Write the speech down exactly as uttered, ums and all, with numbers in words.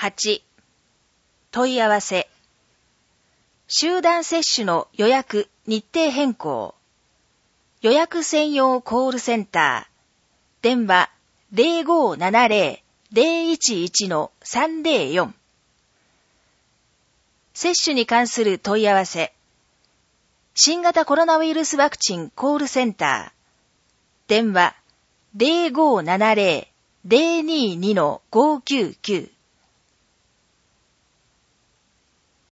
はち、問い合わせ。集団接種の予約、日程変更。予約専用コールセンター。電話 ゼロごーななゼロ ゼロいちいち さんゼロよん。接種に関する問い合わせ。新型コロナウイルスワクチンコールセンター。電話 ゼロごーななゼロ ゼロにーに ごーきゅうきゅう。